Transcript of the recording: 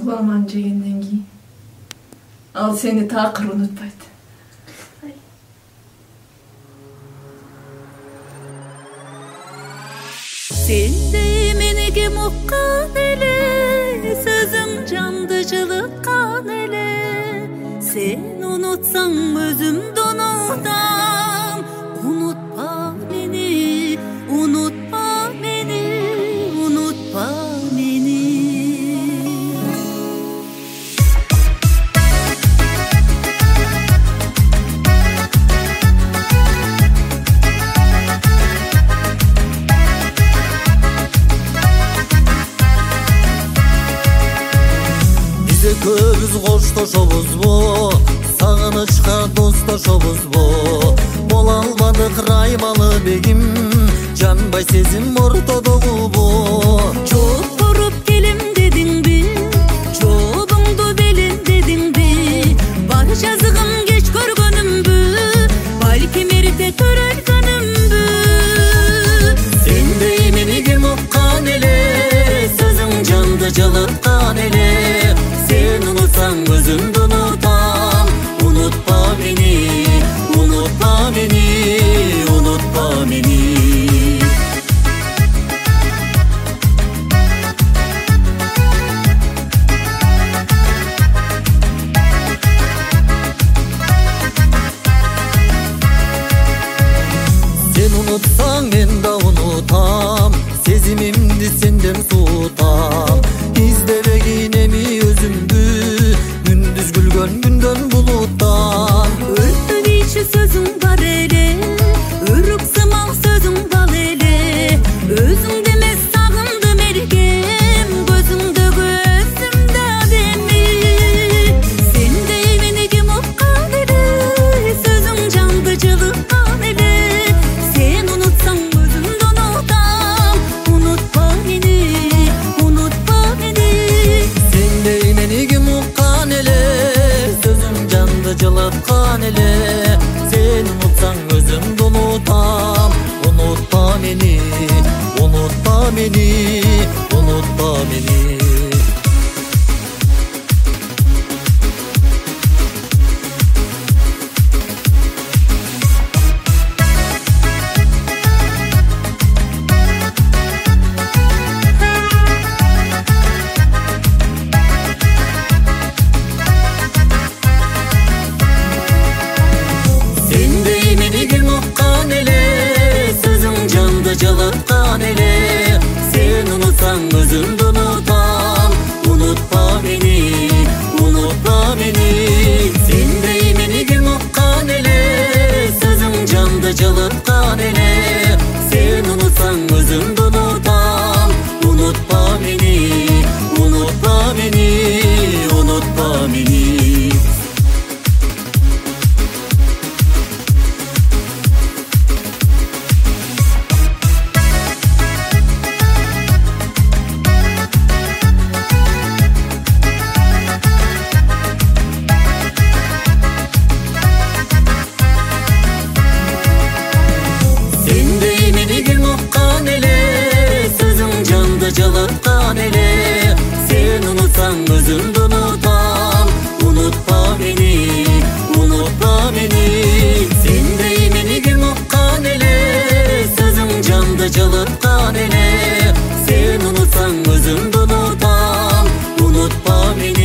Ulamан жегенден кийин ал сени такыр унутпайт. Сендей мени ким уккан эле, сөзүң жанды жылыткан эле. Сен унутсаң өзүмдү унутам. Унутпа мени, унутпа мени, унутпа мени. Көбүз коштошобузбу, сагынычка достошобузбу. Бола албадык раймалы бегим, жанбай сезим ортодогубу. Жооп коруп келем дедиңби, жообуңду белем дедиңби. Бар жазыгым кеч көргөнүмбү, балким эрте төрөлгөнүмбү. Сендей мени ким уккан эле, сөзүң жанды жылыткан эле. Сен унутсаң өзүмдү унутам. Унутпа мени, унутпа мени, унутпа мени. Сен унутсаң мен да унутам, сезимимди сенден суутам. Издебегин эми өзүмдү, күндүз күлгөн күндөн булуттан. Өрттөн ичи сөзүң бар эле, өрүк сымал сөзүң бар эле. Өзүңдү эмес сагындым эргем, көзүңдөгү өзүмдү адеми. Сендей мени ким уккан эле, сөзүң жанды жылыткан эле. Сен унутсаң өзүмдү унутам. Унутпа мени, унутпа мени. Сендей мени ким уккан эле, сөзүң жанды жылыткан эле. Сен унутсаң өзүмдү унутам. Унутпа мени, унутпа мени, унутпа мени. Сендей мени ким уккан эле, сөзүң жанды жылыткан эле. Сен унутсаң өзүмдү унутам. Унутпа мени, унутпа мени. Сендей мени ким уккан эле, сөзүң жанды жылыткан эле. Сен унутсаң өзүмдү унутам. Унутпа мени, унутпа мени, унутпа мени. Сендей мени ким уккан эле, сөзүң жанды жылыткан эле. Сен унутсаң өзүмдү унутам. Унутпа мени, унутпа мени. Сендей мени ким уккан эле, сөзүң жанды жылыткан эле. Сен унутсаң өзүмдү унутам. Унутпа мени.